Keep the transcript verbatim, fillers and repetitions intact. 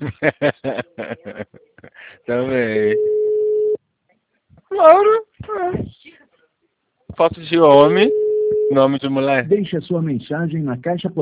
Também. Laura. Foto de homem, nome de mulher. Deixe a sua mensagem na caixa